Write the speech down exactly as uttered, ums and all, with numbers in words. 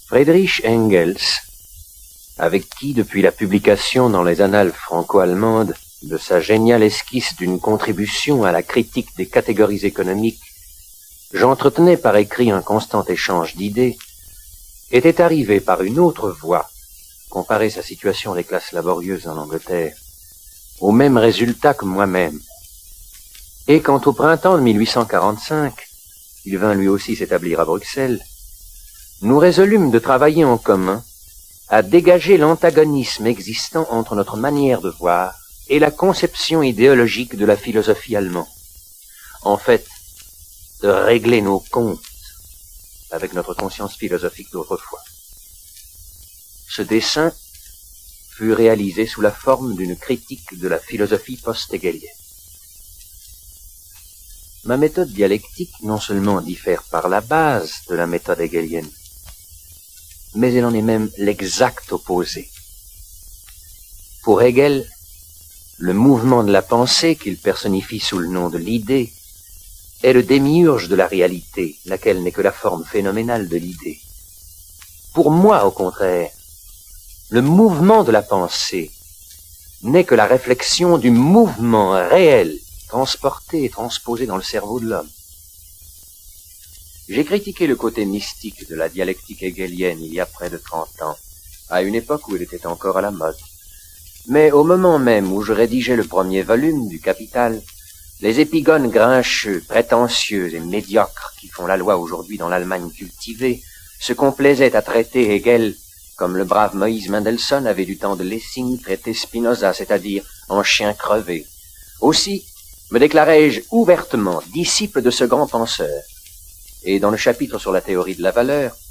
Friedrich Engels, avec qui, depuis la publication dans les annales franco-allemandes de sa géniale esquisse d'une contribution à la critique des catégories économiques, j'entretenais par écrit un constant échange d'idées, était arrivé par une autre voie comparer sa situation des classes laborieuses en Angleterre au même résultat que moi-même. Et quand au printemps de mille huit cent quarante-cinq, il vint lui aussi s'établir à Bruxelles, nous résolûmes de travailler en commun à dégager l'antagonisme existant entre notre manière de voir et la conception idéologique de la philosophie allemande. En fait, de régler nos comptes avec notre conscience philosophique d'autrefois. Ce dessin fut réalisé sous la forme d'une critique de la philosophie post-hegelienne. Ma méthode dialectique non seulement diffère par la base de la méthode hegelienne, mais elle en est même l'exact opposé. Pour Hegel, le mouvement de la pensée, qu'il personnifie sous le nom de l'idée, est le démiurge de la réalité, laquelle n'est que la forme phénoménale de l'idée. Pour moi, au contraire, le mouvement de la pensée n'est que la réflexion du mouvement réel, transporté et transposé dans le cerveau de l'homme. J'ai critiqué le côté mystique de la dialectique hegelienne il y a près de trente ans, à une époque où elle était encore à la mode. Mais au moment même où je rédigeais le premier volume du Capital, les épigones grincheux, prétentieux et médiocres qui font la loi aujourd'hui dans l'Allemagne cultivée se complaisaient à traiter Hegel comme le brave Moïse Mendelssohn avait du temps de Lessing traité Spinoza, c'est-à-dire en chien crevé. Aussi me déclarai-je ouvertement disciple de ce grand penseur. Et dans le chapitre sur la théorie de la valeur,